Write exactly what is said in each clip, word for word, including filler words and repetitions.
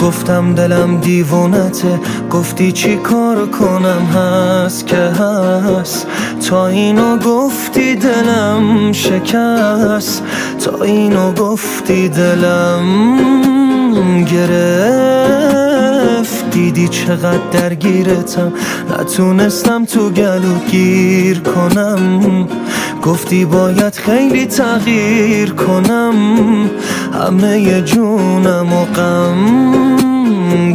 گفتم دلم دیوونته، گفتی چی کار کنم هست که هست. تا اینو گفتی دلم شکست، تا اینو گفتی دلم گرفت. دیدی چقدر درگیرتم، نتونستم تو گلو گیر کنم. گفتی باید خیلی تغییر کنم، همه جونم و غم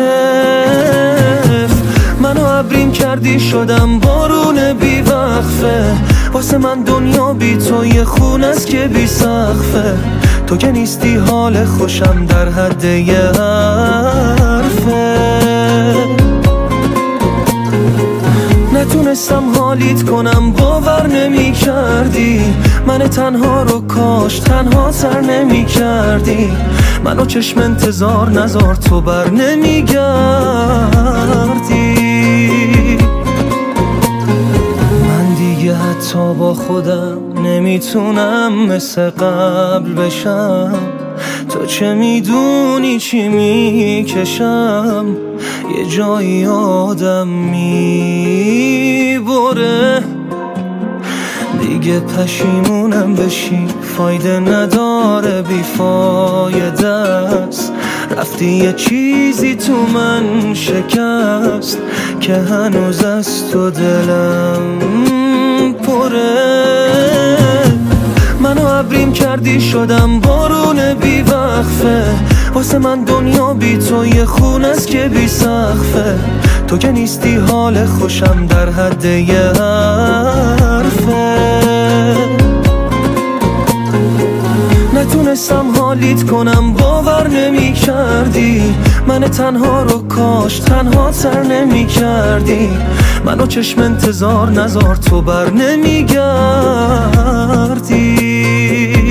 گرفت. منو عبرین کردی شدم بارون بی وقفه، واسه من دنیا بی تو یه خون است که بی سقفه. تو که نیستی حال خوشم در حد یه حرفه. نتونستم حالیت کنم، باور نمی کردی من تنها رو کاش تنها سر نمی کردی. منو چشم انتظار نزار تو بر نمی گردی. من دیگه حتی با خودم نمیتونم مثل قبل بشم. تو چه میدونی چی میکشم، یه جایی آدم میبره. دیگه پشیمونم بشی فایده نداره، بیفایده است. رفتی یه چیزی تو من شکست که هنوز از تو دلم پره. منو عبرین کردی شدم بارون بی وقفه، واسه من دنیا بی تو یه خون است که بی سقفه. تو که نیستی حال خوشم در حد یه حرفه. نتونستم حالیت کنم، باور نمی کردی من تنها رو کاش تنها سر نمی کردی. منو چشم انتظار نزار تو بر نمی گردی.